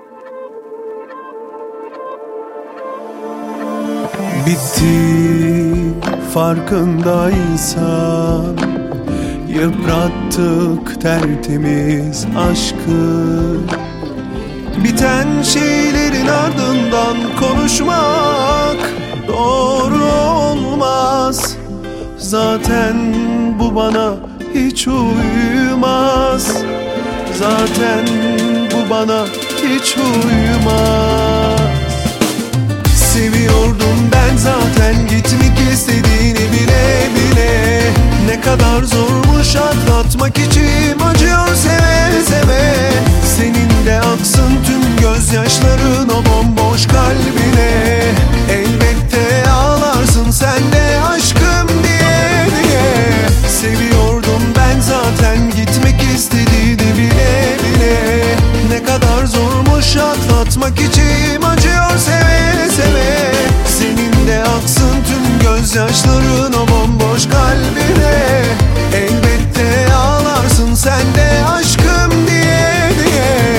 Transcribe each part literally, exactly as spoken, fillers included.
Bitti farkındaysan, yıprattık tertemiz aşkı. Biten şeylerin ardından konuşmak doğru olmaz. Zaten bu bana hiç uymaz. Zaten bu bana hiç uymaz. Seviyordum ben zaten, gitmek istediğini bile bile. Ne kadar zormuş atlatmak, içim acıyor seve seve. Senin de aksın tüm gözyaşların o bomboş kalbine. Elbette ağlarsın sen de aşkım diye diye. Seviyordum ben zaten, gitmek istediğini bile bile. Ne kadar zormuş atlatmak, içim acıyor seve seve. Senin de aksın tüm gözyaşların o bomboş kalbine. Elbette ağlarsın sen de aşkım diye diye.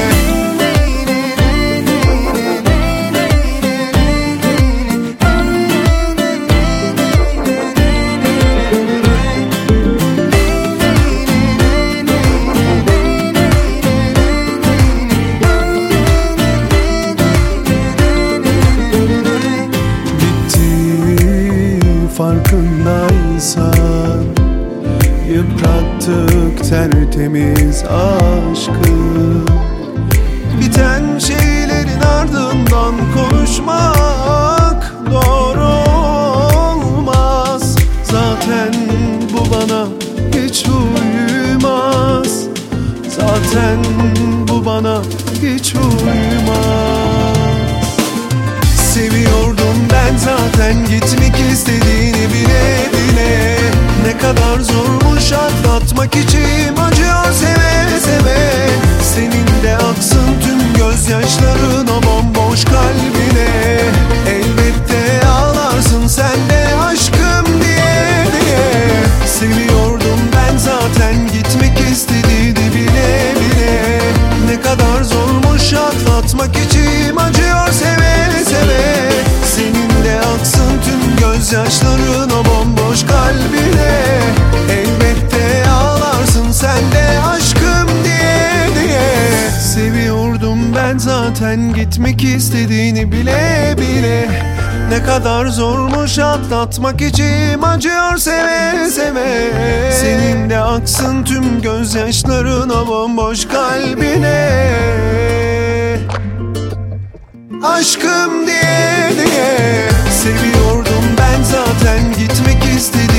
Farkındaysan, yıprattık tertemiz aşkı. Biten şeylerin ardından konuşmak doğru olmaz. Zaten bu bana hiç uymaz. Zaten bu bana hiç uymaz. Seviyordum ben zaten, gitmek istediğini bile bile. Ne kadar zormuş atlatmak, içim acıyor seve seve. Senin de aksın tüm gözyaşların o bomboş kalbine. Elbette ağlarsın sen de aşkım diye diye. Seviyordum ben zaten, gitmek istediğini bile bile. Ne kadar zormuş atlatmak, içim acıyor seve seve. Senin de aksın tüm gözyaşların o bomboş kalbine. Elbette ağlarsın sen de aşkım diye diye. Seviyordum ben zaten, gitmek istediğini bile bile. Ne kadar zormuş atlatmak, içim acıyor seve seve. Senin de aksın tüm gözyaşların o bomboş kalbine. Aşkım diye diye. Seviyordum ben zaten, gitmek istedim